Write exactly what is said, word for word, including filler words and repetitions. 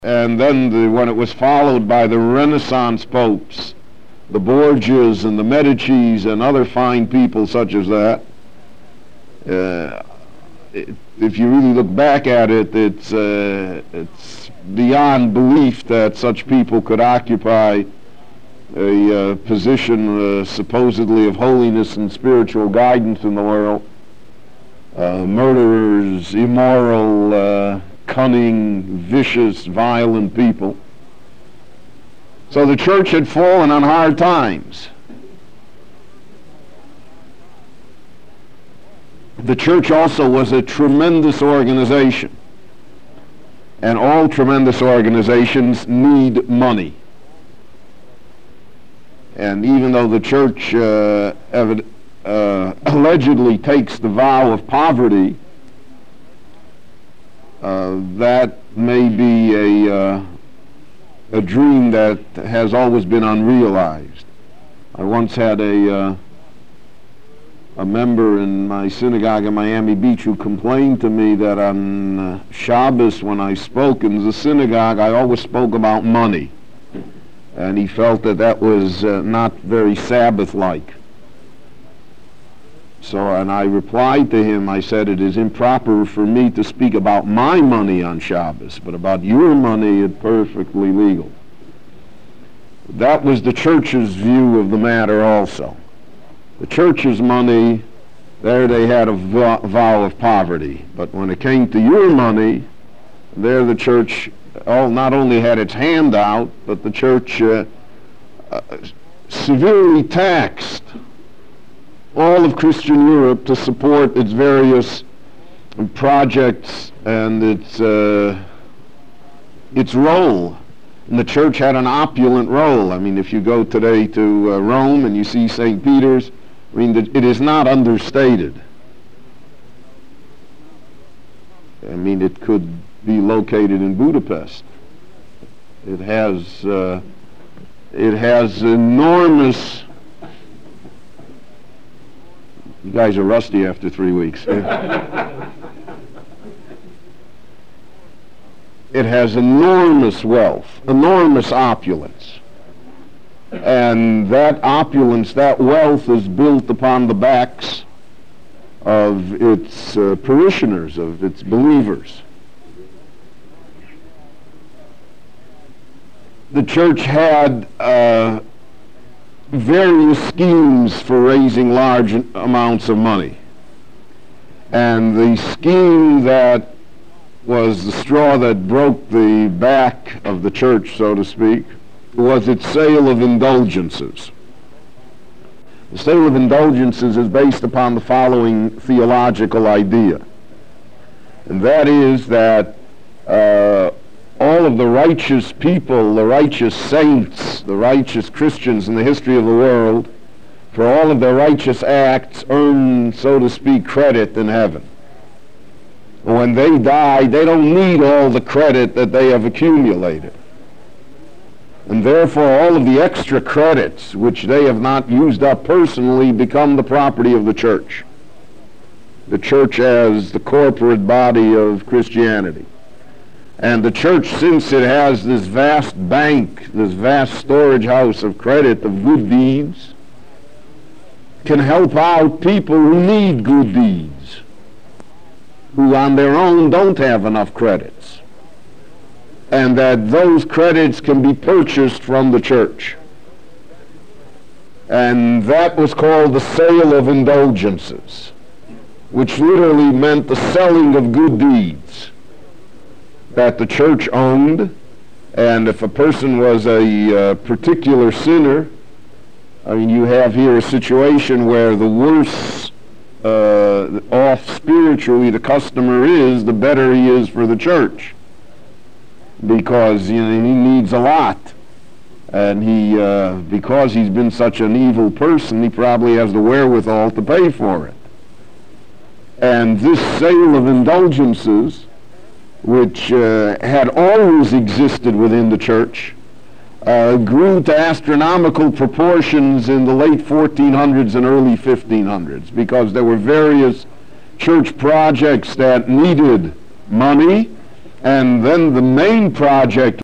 And then the, when it was followed by the Renaissance popes, the Borgias and the Medicis and other fine people such as that, uh, it, if you really look back at it, it's, uh, it's beyond belief that such people could occupy a uh, position uh, supposedly of holiness and spiritual guidance in the world. Uh, murderers, immoral, uh, cunning, vicious, violent people. So the church had fallen on hard times. The church also was a tremendous organization, and all tremendous organizations need money. And even though the church uh, evid uh, allegedly takes the vow of poverty, uh, that may be a, uh, a dream that has always been unrealized. I once had a, uh, a member in my synagogue in Miami Beach who complained to me that on uh, Shabbos, when I spoke in the synagogue, I always spoke about money. And he felt that that was uh, not very Sabbath-like. So, and I replied to him, I said, it is improper for me to speak about my money on Shabbos, but about your money, it's perfectly legal. That was the church's view of the matter also. The church's money, there they had a vow of poverty. But when it came to your money, there the church all not only had its hand out, but the church uh, uh, severely taxed all of Christian Europe to support its various projects and its uh, its role. And the church had an opulent role. I mean, if you go today to uh, Rome and you see Saint Peter's, I mean, it is not understated. I mean, it could be located in Budapest. It has uh, it has enormous. You guys are rusty after three weeks. It has enormous wealth, enormous opulence, and that opulence, that wealth, is built upon the backs of its uh, parishioners, of its believers. The church had uh, various schemes for raising large amounts of money. And the scheme that was the straw that broke the back of the church, so to speak, was its sale of indulgences. The sale of indulgences is based upon the following theological idea. And that is that uh, all of the righteous people, the righteous saints, the righteous Christians in the history of the world, for all of their righteous acts, earn, so to speak, credit in heaven. When they die, they don't need all the credit that they have accumulated. And therefore, all of the extra credits, which they have not used up personally, become the property of the church. The church as the corporate body of Christianity. And the church, since it has this vast bank, this vast storage house of credit of good deeds, can help out people who need good deeds, who on their own don't have enough credits, and that those credits can be purchased from the church. And that was called the sale of indulgences, which literally meant the selling of good deeds that the church owned. And if a person was a uh, particular sinner, I mean, you have here a situation where the worse uh, off spiritually the customer is, the better he is for the church, because you know, he needs a lot, and he uh, because he's been such an evil person, he probably has the wherewithal to pay for it. And this sale of indulgences, which uh, had always existed within the church, uh, grew to astronomical proportions in the late fourteen hundreds and early fifteen hundreds, because there were various church projects that needed money, And then the main project